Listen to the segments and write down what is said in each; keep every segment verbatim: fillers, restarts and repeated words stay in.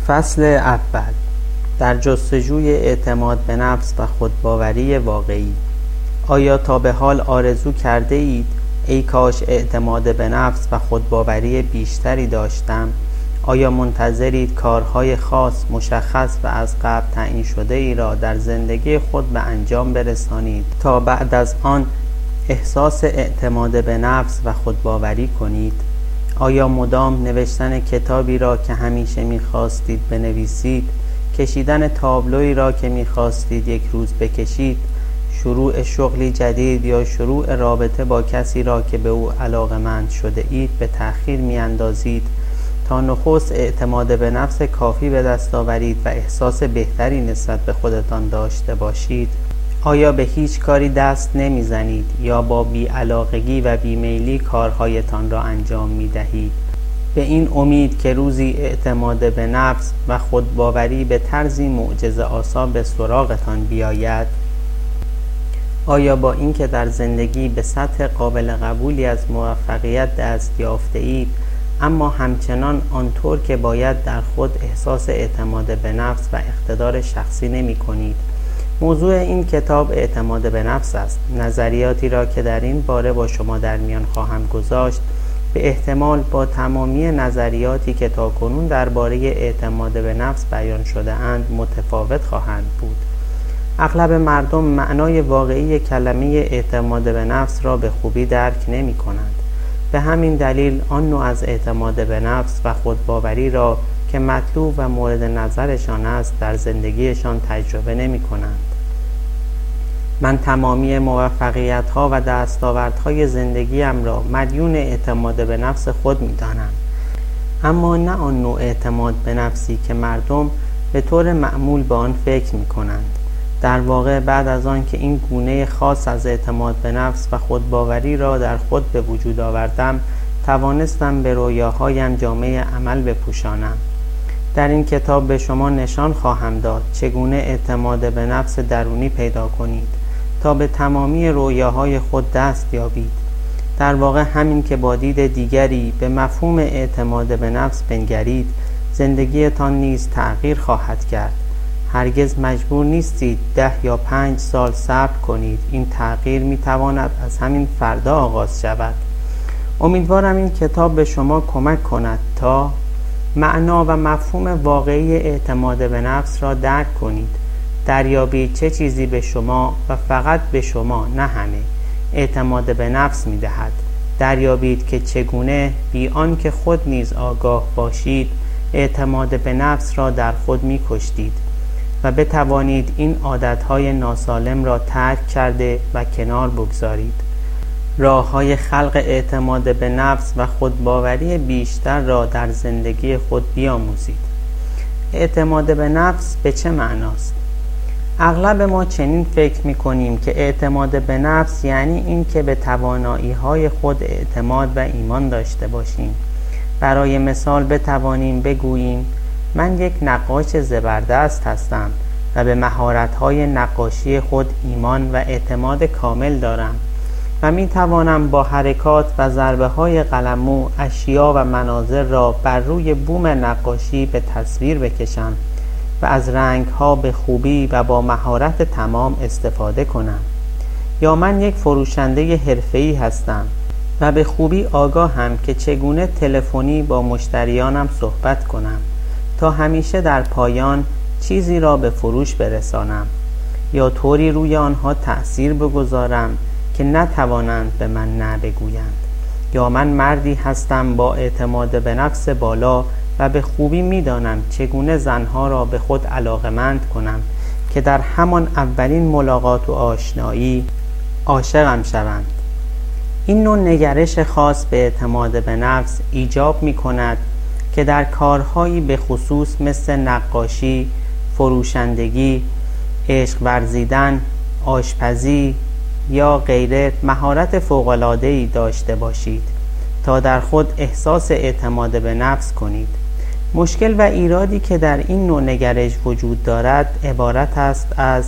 فصل اول. در جستجوی اعتماد به نفس و خودباوری واقعی. آیا تا به حال آرزو کرده اید ای کاش اعتماد به نفس و خودباوری بیشتری داشتم؟ آیا منتظرید کارهای خاص، مشخص و از قبل تعیین شده ای را در زندگی خود به انجام برسانید تا بعد از آن احساس اعتماد به نفس و خودباوری کنید؟ آیا مدام نوشتن کتابی را که همیشه می‌خواستید بنویسید، کشیدن تابلویی را که می‌خواستید یک روز بکشید، شروع شغلی جدید یا شروع رابطه با کسی را که به او علاقه‌مند شده اید به تأخیر می‌اندازید تا نخست اعتماد به نفس کافی به دست آورید و احساس بهتری نسبت به خودتان داشته باشید؟ آیا به هیچ کاری دست نمیزنید یا با بی‌علاقگی و بیمیلی کارهایتان را انجام میدهید به این امید که روزی اعتماد به نفس و خودباوری به طرزی معجزه آسا به سراغتان بیاید؟ آیا با اینکه در زندگی به سطح قابل قبولی از موفقیت دست یافته اید اما همچنان آنطور که باید در خود احساس اعتماد به نفس و اقتدار شخصی نمی کنید؟ موضوع این کتاب اعتماد به نفس است. نظریاتی را که در این باره با شما در میان خواهم گذاشت به احتمال با تمامی نظریاتی که تاکنون درباره اعتماد به نفس بیان شده اند متفاوت خواهند بود. اغلب مردم معنای واقعی کلمه اعتماد به نفس را به خوبی درک نمی کنند. به همین دلیل آن نوع از اعتماد به نفس و خودباوری را که مطلوب و مورد نظرشان است در زندگیشان تجربه نمی کنند. من تمامی موفقیت‌ها و دستاوردهای زندگیم را مدیون اعتماد به نفس خود می دانم، اما نه آن نوع اعتماد به نفسی که مردم به طور معمول به آن فکر می کنند. در واقع بعد از آن که این گونه خاص از اعتماد به نفس و خودباوری را در خود به وجود آوردم توانستم به رویاهایم جامه عمل بپوشانم. در این کتاب به شما نشان خواهم داد چگونه اعتماد به نفس درونی پیدا کنید تا به تمامی رویاهای خود دست یابید. در واقع همین که با دید دیگری به مفهوم اعتماد به نفس بنگرید زندگیتان نیز تغییر خواهد کرد. هرگز مجبور نیستید ده یا پنج سال صبر کنید. این تغییر می تواند از همین فردا آغاز شود. امیدوارم این کتاب به شما کمک کند تا معنا و مفهوم واقعی اعتماد به نفس را درک کنید. دریابید چه چیزی به شما و فقط به شما، نه همه، اعتماد به نفس می دهد. دریابید که چگونه بی آن که خود نیز آگاه باشید اعتماد به نفس را در خود می کشتید و بتوانید این عادتهای ناسالم را ترک کرده و کنار بگذارید. راه‌های خلق اعتماد به نفس و خودباوری بیشتر را در زندگی خود بیاموزید. اعتماد به نفس به چه معناست؟ اغلب ما چنین فکر می‌کنیم که اعتماد به نفس یعنی این که به توانایی‌های خود اعتماد و ایمان داشته باشیم. برای مثال بتوانیم بگوییم من یک نقاش زبردست هستم و به مهارت‌های نقاشی خود ایمان و اعتماد کامل دارم و می توانم با حرکات و ضربه های قلمو اشیا و مناظر را بر روی بوم نقاشی به تصویر بکشم و از رنگ ها به خوبی و با مهارت تمام استفاده کنم. یا من یک فروشنده حرفه‌ای هستم و به خوبی آگاهم که چگونه تلفنی با مشتریانم صحبت کنم تا همیشه در پایان چیزی را به فروش برسانم یا طوری روی آنها تأثیر بگذارم که نتوانند به من نه بگویند. یا من مردی هستم با اعتماد به نفس بالا و به خوبی میدانم چگونه زنها را به خود علاقمند کنم که در همان اولین ملاقات و آشنایی عاشقم شوند. این نوع نگرش خاص به اعتماد به نفس ایجاب می کند که در کارهایی به خصوص مثل نقاشی، فروشندگی، عشق ورزیدن، آشپزی یا غیره مهارت فوق‌العاده‌ای داشته باشید تا در خود احساس اعتماد به نفس کنید. مشکل و ایرادی که در این نوع نگرش وجود دارد عبارت است از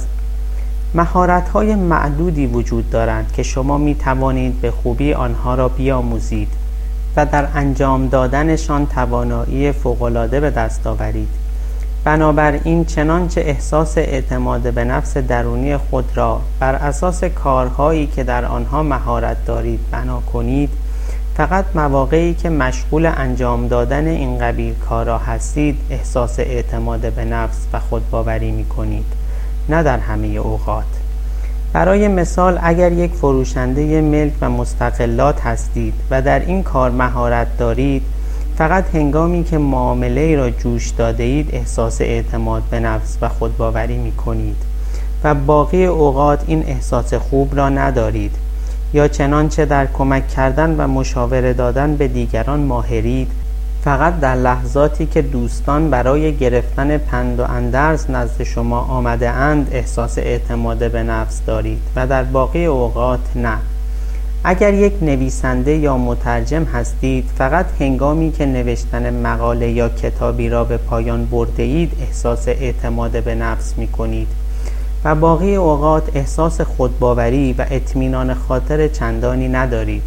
مهارت‌های معدودی وجود دارند که شما می توانید به خوبی آنها را بیاموزید و در انجام دادنشان توانایی فوق‌العاده به دست آورید. بنابراین چنانچه احساس اعتماد به نفس درونی خود را بر اساس کارهایی که در آنها مهارت دارید بنا کنید، فقط مواقعی که مشغول انجام دادن این قبیل کارها هستید احساس اعتماد به نفس و خودباوری می کنید، نه در همه اوقات. برای مثال اگر یک فروشنده ملک و مستقلات هستید و در این کار مهارت دارید، فقط هنگامی که معامله را جوش داده اید احساس اعتماد به نفس و خودباوری می کنید و باقی اوقات این احساس خوب را ندارید، یا چنانچه در کمک کردن و مشاوره دادن به دیگران ماهرید، فقط در لحظاتی که دوستان برای گرفتن پند و اندرز نزد شما آمده اند احساس اعتماد به نفس دارید و در باقی اوقات نه. اگر یک نویسنده یا مترجم هستید، فقط هنگامی که نوشتن مقاله یا کتابی را به پایان برده اید احساس اعتماد به نفس می کنید و باقی اوقات احساس خودباوری و اطمینان خاطر چندانی ندارید.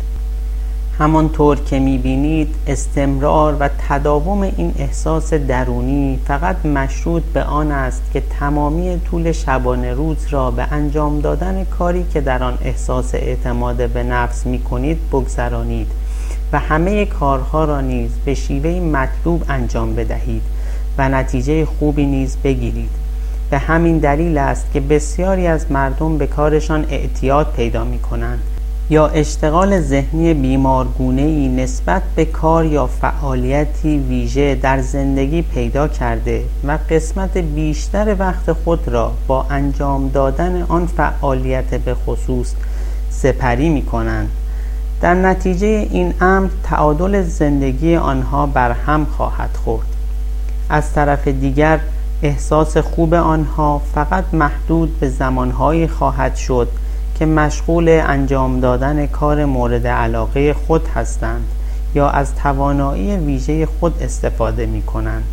همانطور که می‌بینید استمرار و تداوم این احساس درونی فقط مشروط به آن است که تمامی طول شبانه روز را به انجام دادن کاری که در آن احساس اعتماد به نفس می‌کنید بگذرانید و همه کارها را نیز به شیوه مطلوب انجام بدهید و نتیجه خوبی نیز بگیرید. به همین دلیل است که بسیاری از مردم به کارشان اعتیاد پیدا می‌کنند یا اشتغال ذهنی بیمارگونه‌ای نسبت به کار یا فعالیتی ویژه در زندگی پیدا کرده و قسمت بیشتر وقت خود را با انجام دادن آن فعالیت به خصوص سپری می‌کنند. در نتیجه این امر تعادل زندگی آنها برهم خواهد خورد. از طرف دیگر احساس خوب آنها فقط محدود به زمانهایی خواهد شد که مشغول انجام دادن کار مورد علاقه خود هستند یا از توانایی ویژه خود استفاده می کنند.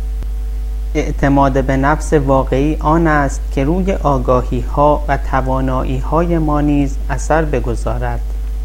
اعتماد به نفس واقعی آن است که روی آگاهی ها و توانایی های ما نیز اثر بگذارد.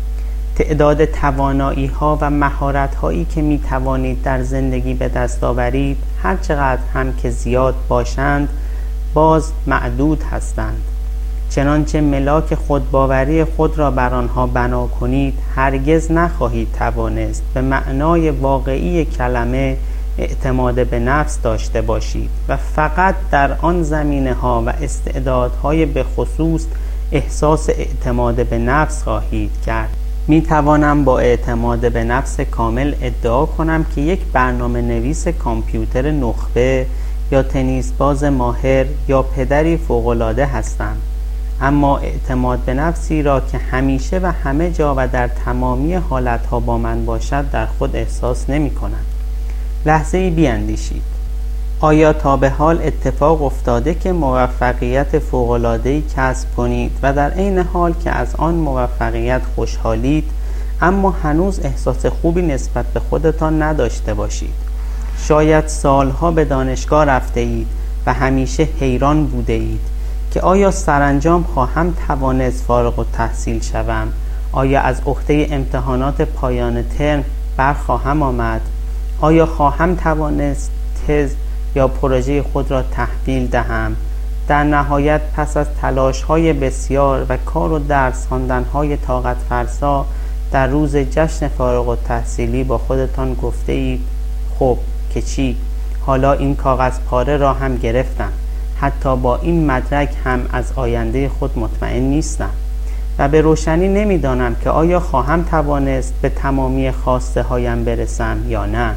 تعداد توانایی ها و مهارت هایی که می توانید در زندگی به دست آورید هر چقدر هم که زیاد باشند باز معدود هستند. چنانچه ملاک خودباوری خود را بر آنها بنا کنید هرگز نخواهید توانست به معنای واقعی کلمه اعتماد به نفس داشته باشید و فقط در آن زمینه ها و استعدادهای به خصوص احساس اعتماد به نفس خواهید کرد. می توانم با اعتماد به نفس کامل ادعا کنم که یک برنامه نویس کامپیوتر نخبه یا تنیس باز ماهر یا پدری فوق‌العاده هستم، اما اعتماد به نفسی را که همیشه و همه جا و در تمامی حالتها با من باشد در خود احساس نمی کنم. لحظه‌ای بیاندیشید. آیا تا به حال اتفاق افتاده که موفقیت فوق‌العاده‌ای کسب کنید و در عین حال که از آن موفقیت خوشحالید اما هنوز احساس خوبی نسبت به خودتان نداشته باشید؟ شاید سالها به دانشگاه رفته اید و همیشه حیران بوده اید که آیا سرانجام خواهم توانست فارغ التحصیل شوم؟ آیا از عهده امتحانات پایان ترم برخواهم آمد؟ آیا خواهم توانست تز یا پروژه خود را تحویل دهم؟ در نهایت پس از تلاش‌های بسیار و کار و درس خواندن‌های طاقت فرسا در روز جشن فارغ التحصیلی با خودتان گفته اید خب که چی؟ حالا این کاغذ پاره را هم گرفتم. حتی با این مدرک هم از آینده خود مطمئن نیستم و به روشنی نمیدانم که آیا خواهم توانست به تمامی خواسته هایم برسم یا نه.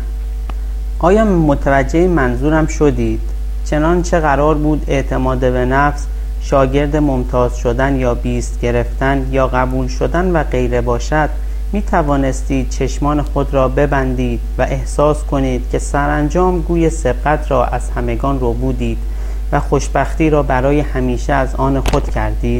آیا متوجه منظورم شدید؟ چنانچه قرار بود اعتماد به نفس شاگرد ممتاز شدن یا بیست گرفتن یا قبول شدن و غیره باشد، می توانستید چشمان خود را ببندید و احساس کنید که سرانجام گوی سبقت را از همگان رو بودید و خوشبختی را برای همیشه از آن خود کردید.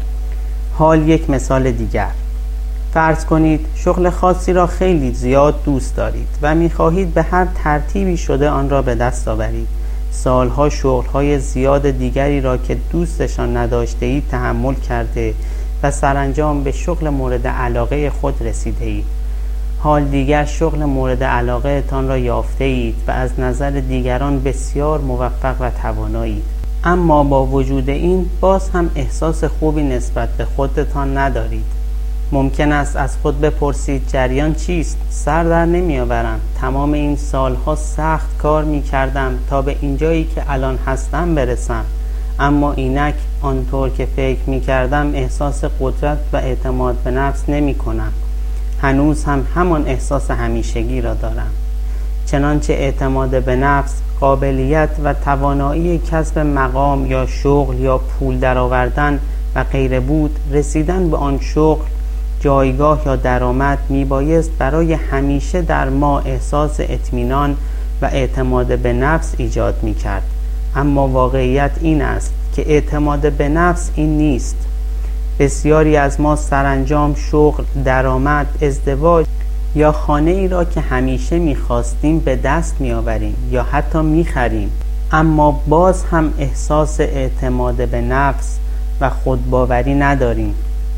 حال یک مثال دیگر. فرض کنید شغل خاصی را خیلی زیاد دوست دارید و می‌خواهید به هر ترتیبی شده آن را به دست آورید. سالها شغل‌های زیاد دیگری را که دوستشان نداشته اید تحمل کرده و سرانجام به شغل مورد علاقه خود رسیده اید. حال دیگر شغل مورد علاقه تان را یافته اید و از نظر دیگران بسیار موفق و توانایید، اما با وجود این باز هم احساس خوبی نسبت به خودتان ندارید. ممکن است از خود بپرسید جریان چیست؟ سر در نمی آورم. تمام این سالها سخت کار می کردم تا به اینجایی که الان هستم برسم، اما اینک آنطور که فکر می کردم احساس قدرت و اعتماد به نفس نمی کنم. هنوز هم همان احساس همیشگی را دارم. چنانچه اعتماد به نفس قابلیت و توانایی کسب مقام یا شغل یا پول درآوردن و غیره بود، رسیدن به آن شغل، جایگاه یا درآمد میبایست برای همیشه در ما احساس اطمینان و اعتماد به نفس ایجاد میکرد. اما واقعیت این است که اعتماد به نفس این نیست. بسیاری از ما سرانجام شغل، درآمد، ازدواج یا خانه ای را که همیشه میخواستیم به دست میآوریم یا حتی میخریم، اما باز هم احساس اعتماد به نفس و خودباوری نداریم.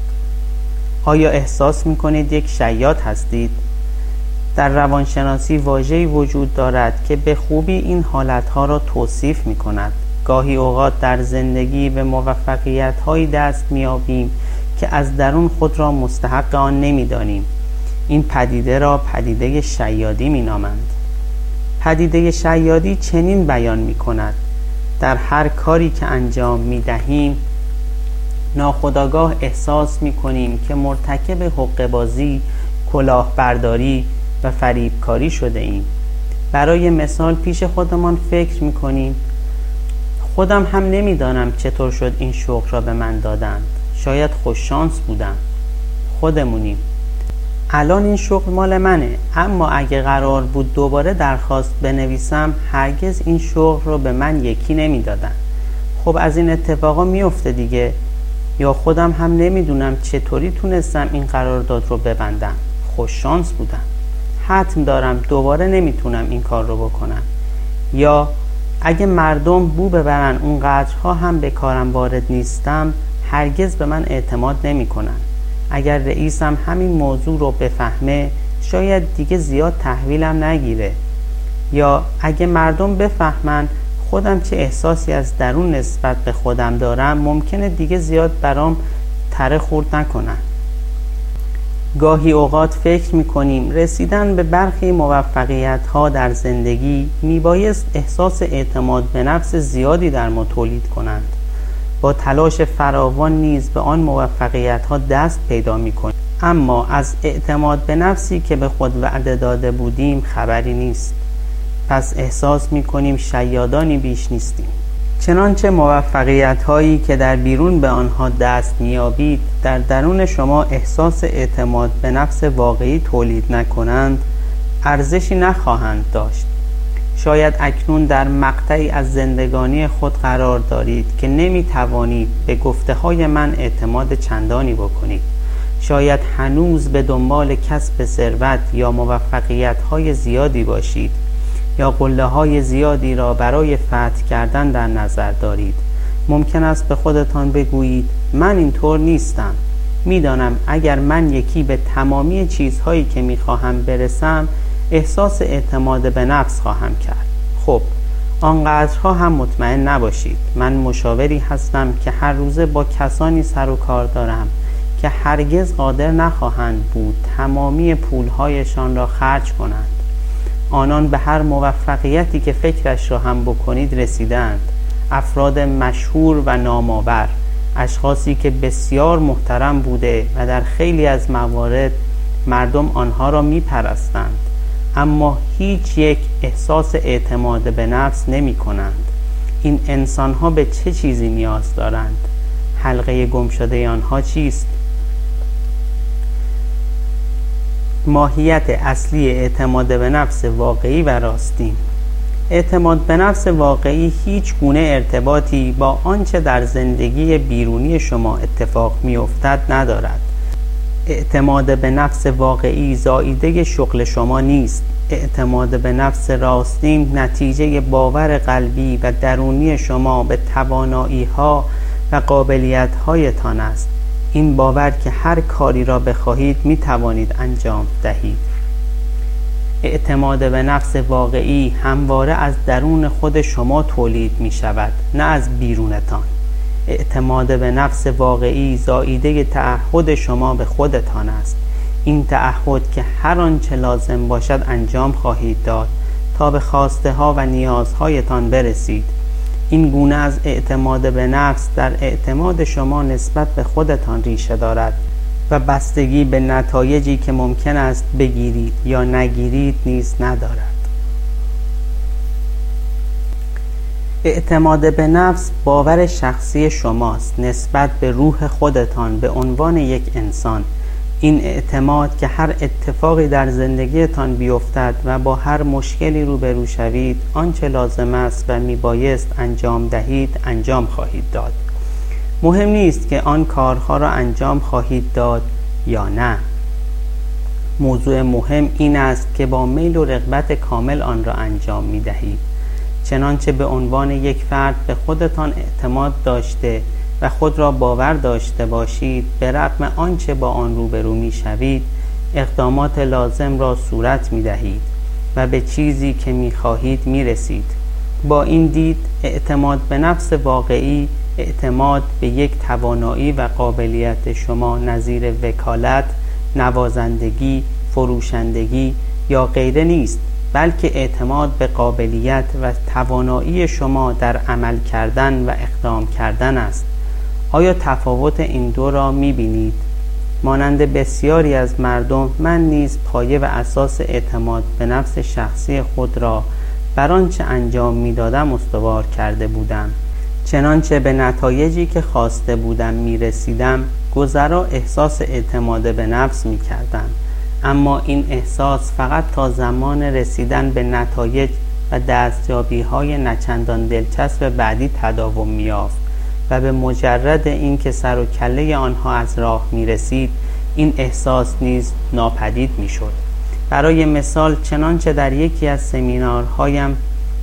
آیا احساس میکنید یک شیاد هستید؟ در روانشناسی واژه‌ای وجود دارد که به خوبی این حالتها را توصیف میکند. گاهی اوقات در زندگی به موفقیت‌هایی دست می‌یابیم که از درون خود را مستحق آن نمی‌دانیم. این پدیده را پدیده شیادی می‌نامند. پدیده شیادی چنین بیان می‌کند: در هر کاری که انجام می‌دهیم ناخودآگاه احساس می‌کنیم که مرتکب حقه‌بازی، کلاهبرداری و فریبکاری شده ایم. برای مثال پیش خودمان فکر می‌کنیم خودم هم نمیدانم چطور شد این شغل را به من دادند. شاید خوششانس بودم. خودمونیم. الان این شغل مال منه، اما اگه قرار بود دوباره درخواست بنویسم هرگز این شغل رو به من یکی نمیدادن. خب از این اتفاقا میفته دیگه. یا خودم هم نمیدونم چطوری تونستم این قرارداد رو ببندم. خوششانس بودم. حتم دارم دوباره نمیتونم این کار رو بکنم. یا اگه مردم بو ببرن اونقدرها هم به کارم وارد نیستم، هرگز به من اعتماد نمی کنن. اگر رئیسم همین موضوع رو بفهمه شاید دیگه زیاد تحویلم نگیره. یا اگه مردم بفهمن خودم چه احساسی از درون نسبت به خودم دارم، ممکنه دیگه زیاد برام تره خورد نکنن. گاهی اوقات فکر میکنیم رسیدن به برخی موفقیت ها در زندگی میبایست احساس اعتماد به نفس زیادی در ما تولید کنند. با تلاش فراوان نیز به آن موفقیت ها دست پیدا میکنیم، اما از اعتماد به نفسی که به خود وعده داده بودیم خبری نیست. پس احساس میکنیم شیادانی بیش نیستیم. چنانچه موفقیت هایی که در بیرون به آنها دست میابید در درون شما احساس اعتماد به نفس واقعی تولید نکنند، ارزشی نخواهند داشت. شاید اکنون در مقطعی از زندگانی خود قرار دارید که نمیتوانید به گفته های من اعتماد چندانی بکنید. شاید هنوز به دنبال کسب ثروت یا موفقیت های زیادی باشید، یا قله های زیادی را برای فتح کردن در نظر دارید. ممکن است به خودتان بگویید من اینطور نیستم. میدانم اگر من یکی به تمامی چیزهایی که میخواهم برسم احساس اعتماد به نفس خواهم کرد. خب آنقدرها هم مطمئن نباشید. من مشاوری هستم که هر روزه با کسانی سر و کار دارم که هرگز قادر نخواهند بود تمامی پولهایشان را خرج کنند. آنان به هر موفقیتی که فکرش را هم بکنید رسیدند. افراد مشهور و نامآور، اشخاصی که بسیار محترم بوده و در خیلی از موارد مردم آنها را میپرستند، اما هیچ یک احساس اعتماد به نفس نمی کنند. این انسانها به چه چیزی نیاز دارند؟ حلقه گم شده آنها چیست؟ ماهیت اصلی اعتماد به نفس واقعی و راستین. اعتماد به نفس واقعی هیچ گونه ارتباطی با آنچه در زندگی بیرونی شما اتفاق می‌افتد ندارد. اعتماد به نفس واقعی زائیده شغل شما نیست. اعتماد به نفس راستین نتیجه باور قلبی و درونی شما به توانایی‌ها و قابلیت‌هایتان است. این باور که هر کاری را بخواهید می توانید انجام دهید. اعتماد به نفس واقعی همواره از درون خود شما تولید می شود، نه از بیرونتان. اعتماد به نفس واقعی زائیده تعهد شما به خودتان است. این تعهد که هر آنچه لازم باشد انجام خواهید داد تا به خواسته ها و نیازهایتان برسید. این گونه از اعتماد به نفس در اعتماد شما نسبت به خودتان ریشه دارد و بستگی به نتایجی که ممکن است بگیرید یا نگیرید نیز ندارد. اعتماد به نفس باور شخصی شماست نسبت به روح خودتان به عنوان یک انسان. این اعتماد که هر اتفاقی در زندگیتان بیفتد و با هر مشکلی روبرو شوید، آنچه لازم است و میبایست انجام دهید انجام خواهید داد. مهم نیست که آن کارها را انجام خواهید داد یا نه. موضوع مهم این است که با میل و رغبت کامل آن را انجام می دهید. چنانچه به عنوان یک فرد به خودتان اعتماد داشته و خود را باور داشته باشید، به رغم آنچه با آن روبرو می شوید اقدامات لازم را صورت می دهید و به چیزی که می خواهید می رسید. با این دید اعتماد به نفس واقعی اعتماد به یک توانایی و قابلیت شما نظیر وکالت، نوازندگی، فروشندگی یا غیره نیست، بلکه اعتماد به قابلیت و توانایی شما در عمل کردن و اقدام کردن است. آیا تفاوت این دو را می‌بینید؟ مانند بسیاری از مردم، من نیز پایه و اساس اعتماد به نفس شخصی خود را بر آنچه انجام می‌دادم استوار کرده بودم. چنانچه به نتایجی که خواسته بودم می‌رسیدم، گذرا احساس اعتماد به نفس می‌کردم. اما این احساس فقط تا زمان رسیدن به نتایج و دستیابی‌های نچندان دلچسب بعدی تداوم می‌یافت و به مجرد اینکه سر و کله آنها از راه می‌رسید، این احساس نیز ناپدید می‌شد. برای مثال، چنانچه در یکی از سمینارهایم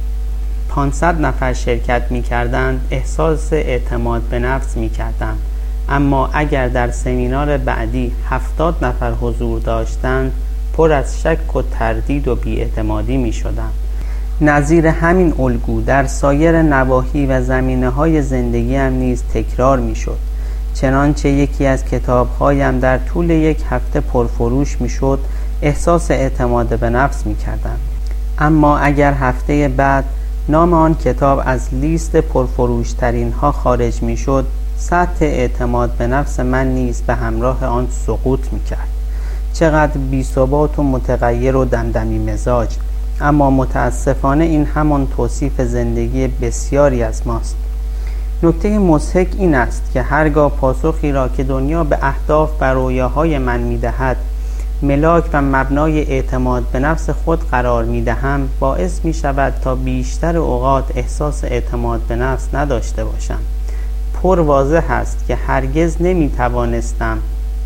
پانصد نفر شرکت می‌کردند، احساس اعتماد به نفس می‌کردم. اما اگر در سمینار بعدی هفتاد نفر حضور داشتند، پر از شک و تردید و بی‌اعتمادی می‌شدم. نظیر همین الگو در سایر نواحی و زمینه‌های زندگی هم نیز تکرار می‌شد. چنانچه یکی از کتاب‌هایم در طول یک هفته پرفروش می‌شد، احساس اعتماد به نفس می‌کردم. اما اگر هفته بعد نام آن کتاب از لیست پرفروش‌ترین ها خارج می‌شد، سطح اعتماد به نفس من نیز به همراه آن سقوط می‌کرد. چقدر بی‌ثبات و متغیر و دمدمی مزاج. اما متاسفانه این همان توصیف زندگی بسیاری از ماست. نکته مضحک این است که هرگاه پاسخی را که دنیا به اهداف و رویاهای من می‌دهد ملاک و مبنای اعتماد به نفس خود قرار می‌دهم، باعث می‌شود تا بیشتر اوقات احساس اعتماد به نفس نداشته باشم. پر واضح است که هرگز نمی‌توانستم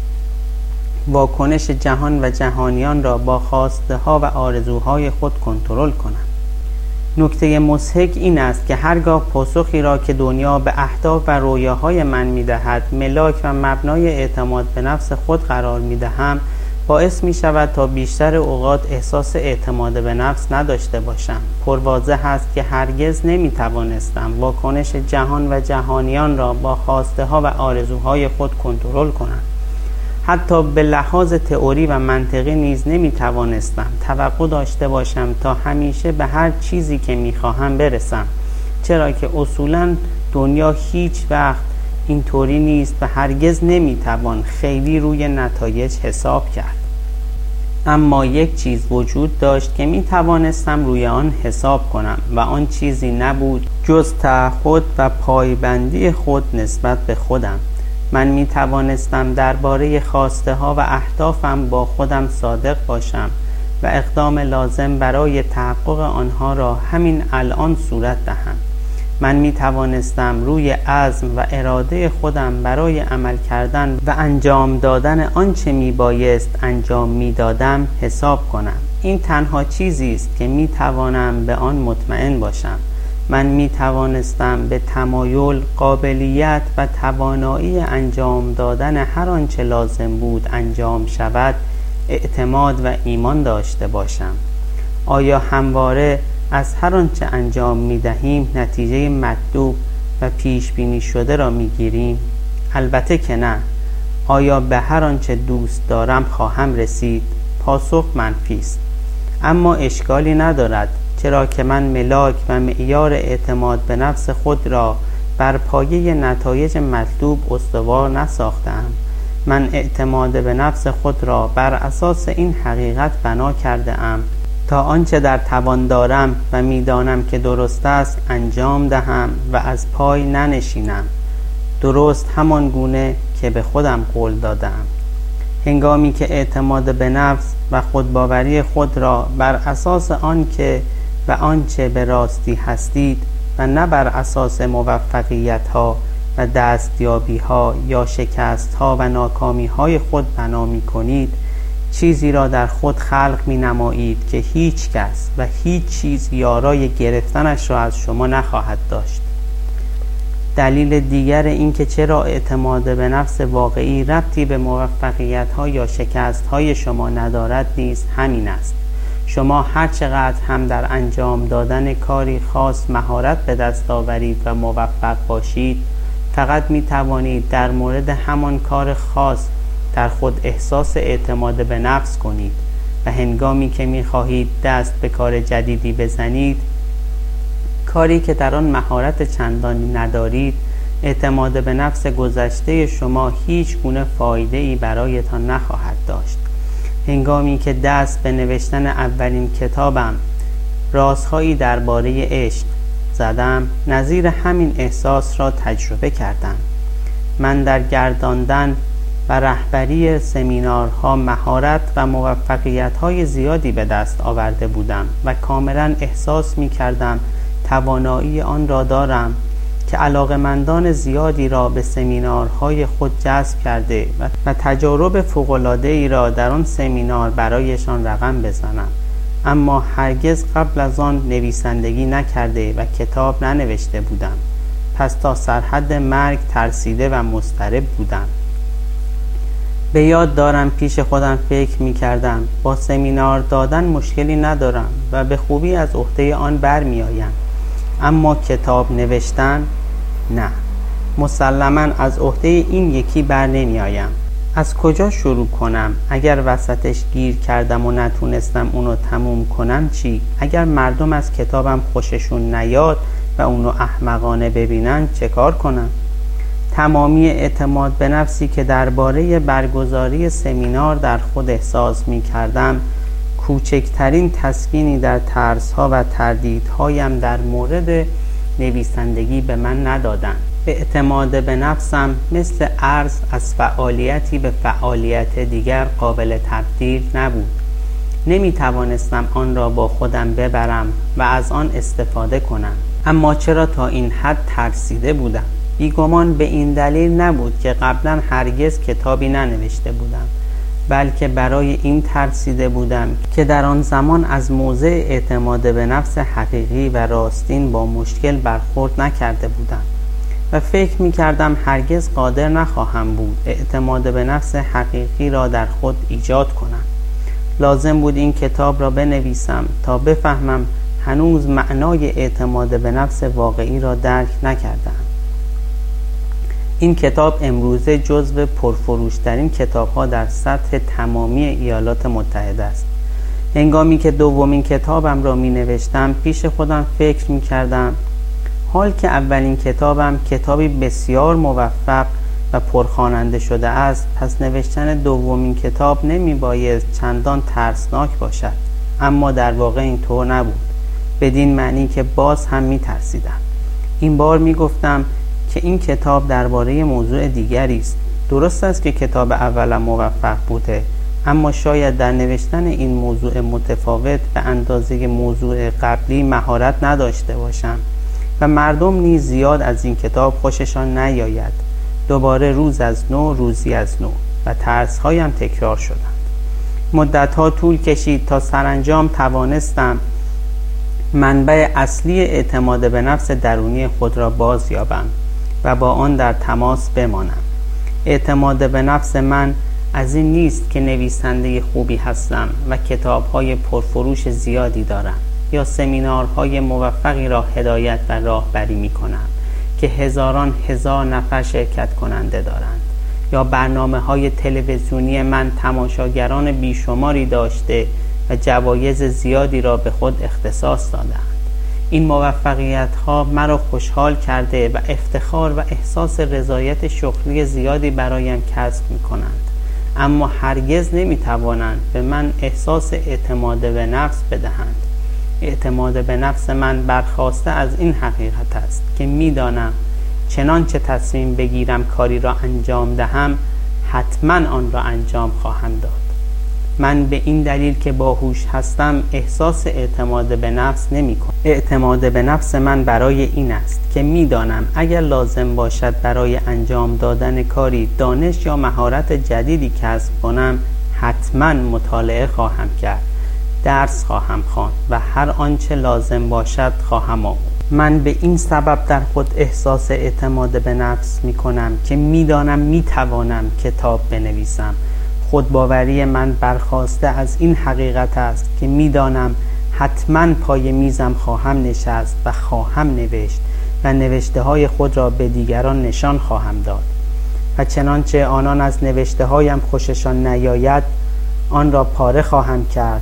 واکنش جهان و جهانیان را با خواسته ها و آرزوهای خود کنترل کنم. نکته مضحک این است که هرگاه پاسخی را که دنیا به اهداف و رویاهای من می‌دهد ملاک و مبنای اعتماد به نفس خود قرار می‌دهم، باعث می‌شود تا بیشتر اوقات احساس اعتماد به نفس نداشته باشم. پر واضح است که هرگز نمی‌توانستم واکنش جهان و جهانیان را با خواسته ها و آرزوهای خود کنترل کنم. حتی به لحاظ تئوری و منطقی نیز نمی‌توانستم توقع داشته باشم تا همیشه به هر چیزی که می‌خواهم برسم، چرا که اصولاً دنیا هیچ وقت اینطوری نیست و هرگز نمی‌توان خیلی روی نتایج حساب کرد. اما یک چیز وجود داشت که می‌توانستم روی آن حساب کنم و آن چیزی نبود جز تعهد و پایبندی خود نسبت به خودم. من می توانستم درباره خواسته ها و اهدافم با خودم صادق باشم و اقدام لازم برای تحقق آنها را همین الان صورت دهم. من می توانستم روی عزم و اراده خودم برای عمل کردن و انجام دادن آنچه می بایست انجام می دادم حساب کنم. این تنها چیزی است که می توانم به آن مطمئن باشم. من می توانستم به تمایل، قابلیت و توانایی انجام دادن هر آنچه لازم بود انجام شود اعتماد و ایمان داشته باشم. آیا همواره از هر آنچه انجام می دهیم نتیجه مطلوب و پیش بینی شده را می گیریم؟ البته که نه. آیا به هر آنچه دوست دارم خواهم رسید؟ پاسخ منفی است. اما اشکالی ندارد، چرا که من ملاک و معیار اعتماد به نفس خود را بر پایه نتایج مطلوب استوار نساختم. من اعتماد به نفس خود را بر اساس این حقیقت بنا کرده ام تا آنچه در توان دارم و میدانم که درست است انجام دهم و از پای ننشینم، درست همان گونه که به خودم قول دادم. هنگامی که اعتماد به نفس و خودباوری خود را بر اساس آنکه و آنچه به راستی هستید و نه بر اساس موفقیت ها و دستیابی ها یا شکست ها و ناکامی های خود بنا می کنید، چیزی را در خود خلق می نمایید که هیچ کس و هیچ چیز یارای گرفتنش را از شما نخواهد داشت. دلیل دیگر این که چرا اعتماد به نفس واقعی ربطی به موفقیت ها یا شکست های شما ندارد نیز همین است. شما هر چقدر هم در انجام دادن کاری خاص مهارت به دست آورید و موفق باشید، فقط می توانید در مورد همان کار خاص در خود احساس اعتماد به نفس کنید و هنگامی که می خواهید دست به کار جدیدی بزنید، کاری که در آن مهارت چندانی ندارید، اعتماد به نفس گذشته شما هیچ گونه فایده‌ای برایتان نخواهد داشت. هنگامی که دست به نوشتن اولین کتابم رازهایی درباره عشق زدم، نظیر همین احساس را تجربه کردم. من در گرداندن و رهبری سمینارها مهارت و موفقیت‌های زیادی به دست آورده بودم و کاملا احساس می‌کردم توانایی آن را دارم که علاقه‌مندان زیادی را به سمینارهای خود جذب کرده و تجارب فوق‌العاده‌ای را در آن سمینار برایشان رقم بزنم، اما هرگز قبل از آن نویسندگی نکرده و کتاب ننوشته بودم. پس تا سرحد مرگ ترسیده و مضطرب بودم. به یاد دارم پیش خودم فکر می کردم با سمینار دادن مشکلی ندارم و به خوبی از عهده آن بر می آیم، اما کتاب نوشتن نه، مسلماً از عهده این یکی بر نمی آیم. از کجا شروع کنم؟ اگر وسطش گیر کردم و نتونستم اونو تموم کنم چی؟ اگر مردم از کتابم خوششون نیاد و اونو احمقانه ببینن چه کار کنم؟ تمامی اعتماد به نفسی که درباره برگزاری سمینار در خود احساس می کردم، کوچکترین تسکینی در ترس‌ها و تردیدهایم در مورد نویسندگی به من ندادند. اعتماد به نفسم مثل ارز از فعالیتی به فعالیت دیگر قابل تبدیل نبود. نمی توانستم آن را با خودم ببرم و از آن استفاده کنم. اما چرا تا این حد ترسیده بودم؟ بیگمان به این دلیل نبود که قبلا هرگز کتابی ننوشته بودم، بلکه برای این ترسیده بودم که در آن زمان از موضع اعتماد به نفس حقیقی و راستین با مشکل برخورد نکرده بودم و فکر می کردم هرگز قادر نخواهم بود اعتماد به نفس حقیقی را در خود ایجاد کنم. لازم بود این کتاب را بنویسم تا بفهمم هنوز معنای اعتماد به نفس واقعی را درک نکردم. این کتاب امروزه جزو پرفروشترین کتاب‌ها در سطح تمامی ایالات متحده است. هنگامی که دومین کتابم را می نوشتم پیش خودم فکر می کردم حال که اولین کتابم کتابی بسیار موفق و پرخواننده شده است، پس نوشتن دومین کتاب نمی باید چندان ترسناک باشد. اما در واقع این طور نبود، بدین معنی که باز هم می ترسیدم. این بار می گفتم که این کتاب درباره موضوع دیگری است. درست است که کتاب اولم موفق بوده، اما شاید در نوشتن این موضوع متفاوت به اندازه موضوع قبلی مهارت نداشته باشم و مردم نیز زیاد از این کتاب خوششان نیاید. دوباره روز از نو روزی از نو و ترس‌هایم تکرار شدند. مدت‌ها طول کشید تا سرانجام توانستم منبع اصلی اعتماد به نفس درونی خود را باز یابم و با آن در تماس بمانم. اعتماد به نفس من از این نیست که نویسنده خوبی هستم و کتاب‌های پرفروش زیادی دارم یا سمینارهای موفقی را هدایت و راهبری می‌کنم که هزاران هزار نفر شرکت کننده دارند یا برنامه‌های تلویزیونی من تماشاگران بیشماری داشته و جوایز زیادی را به خود اختصاص دادند. این موفقیت‌ها مرا خوشحال کرده و افتخار و احساس رضایت شغلی زیادی برایم کسب می‌کنند، اما هرگز نمی‌توانند به من احساس اعتماد به نفس بدهند. اعتماد به نفس من برخواسته از این حقیقت است که می‌دانم چنانچه تصمیم بگیرم کاری را انجام دهم، حتما آن را انجام خواهم داد. من به این دلیل که باهوش هستم احساس اعتماد به نفس نمی کنم. اعتماد به نفس من برای این است که میدانم اگر لازم باشد برای انجام دادن کاری دانش یا مهارت جدیدی کسب کنم، حتما مطالعه خواهم کرد، درس خواهم خواند و هر آنچه لازم باشد خواهم آموخت. من به این سبب در خود احساس اعتماد به نفس می کنم که میدانم می توانم کتاب بنویسم. خودباوری من برخواسته از این حقیقت است که میدانم حتما پای میزم خواهم نشست و خواهم نوشت و نوشته های خود را به دیگران نشان خواهم داد و چنانچه آنان از نوشته هایم خوششان نیاید آن را پاره خواهم کرد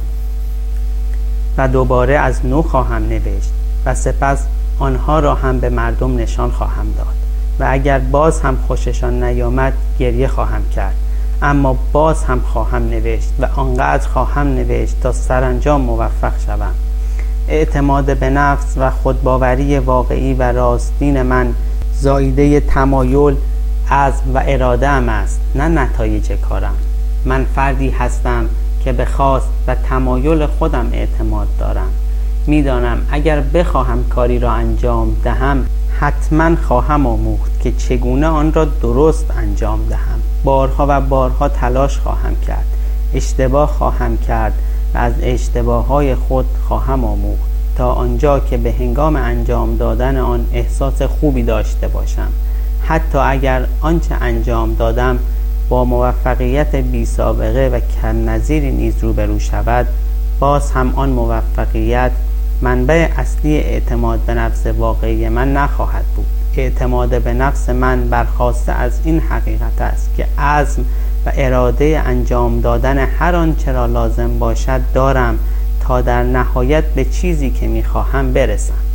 و دوباره از نو خواهم نوشت و سپس آنها را هم به مردم نشان خواهم داد و اگر باز هم خوششان نیامد گریه خواهم کرد، اما باز هم خواهم نوشت و آنقدر خواهم نوشت تا سرانجام موفق شوم. اعتماد به نفس و خودباوری واقعی و راستین من زایده تمایل، عزم و اراده ام است، نه نتایج کارم. من فردی هستم که به خواست و تمایل خودم اعتماد دارم. میدانم اگر بخواهم کاری را انجام دهم، حتما خواهم آموخت که چگونه آن را درست انجام دهم. بارها و بارها تلاش خواهم کرد، اشتباه خواهم کرد و از اشتباههای خود خواهم آموخت تا آنجا که به هنگام انجام دادن آن احساس خوبی داشته باشم. حتی اگر آنچه انجام دادم با موفقیت بی سابقه و کم نظیری نیز روبرو شود، باز هم آن موفقیت منبع اصلی اعتماد به نفس واقعی من نخواهد بود. اعتماد به نفس من برخواسته از این حقیقت است که عزم و اراده انجام دادن هر آنچه را لازم باشد دارم تا در نهایت به چیزی که می‌خواهم برسم.